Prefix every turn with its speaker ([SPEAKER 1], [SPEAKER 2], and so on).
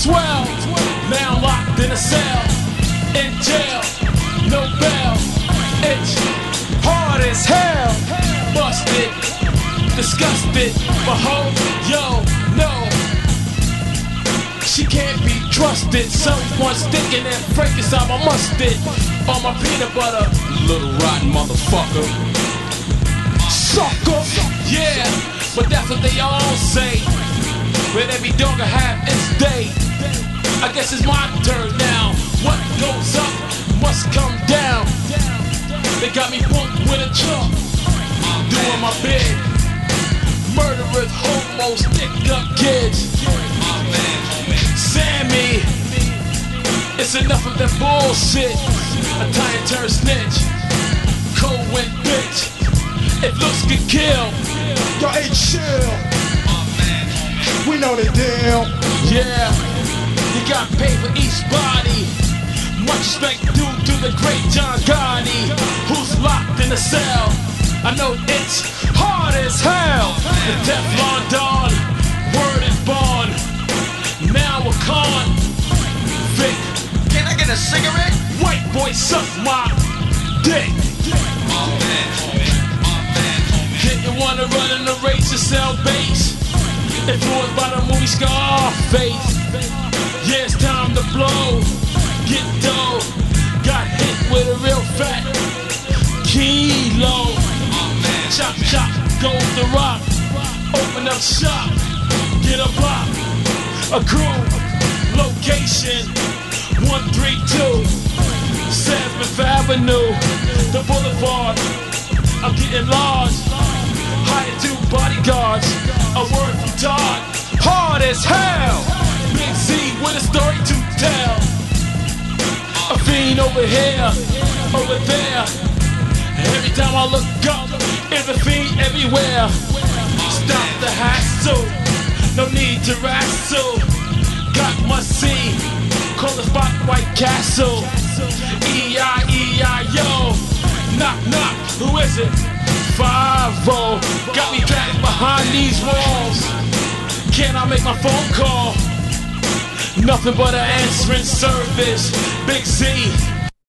[SPEAKER 1] swell. Now locked in a cell, in jail, no bail. It's hard as hell. Busted, disgusted, but hope, yo, no. She can't be trusted. Someone's thinking that Frankenstein my mustard on my peanut butter. Little rotten motherfucker. Sucker. Yeah, but that's what they all say. But every dog I have its day. I guess it's my turn now. What goes up must come down. They got me booked with a truck, doing my bid. Murderers, homos, stick up kids. Sammy, it's enough of that bullshit. Italian turn snitch, cold wind bitch. If looks can kill,
[SPEAKER 2] yo, hey, chill. We know the deal.
[SPEAKER 1] Yeah, you got paid for each body. Much respect due to the great John Gotti, who's locked in a cell. I know it's hard as hell. The Teflon Don, word is born. Now we're con. Vic,
[SPEAKER 3] can I get a cigarette?
[SPEAKER 1] White boy suck my dick. Didn't wanna run in the race to sell base. Influenced by the movie Scarface. Yeah, it's time to blow. Get dough. Got hit with a real fat kilo. Chop chop, goes the rock. Open up shop, get a block. A crew, location 132 7th Avenue, the boulevard. I'm getting large, hired 2 bodyguards. A word from Todd, hard as hell. Big Z with a story to tell. A fiend over here, over there. Every time I look up, there's a fiend everywhere. Stop the hassle, no need to wrestle. Got must see, call the spot White Castle. E-I-E-I-O, knock knock, who is it? 5-0, got me back behind these walls. Can I make my phone call? Nothing but an answering service. Big Z,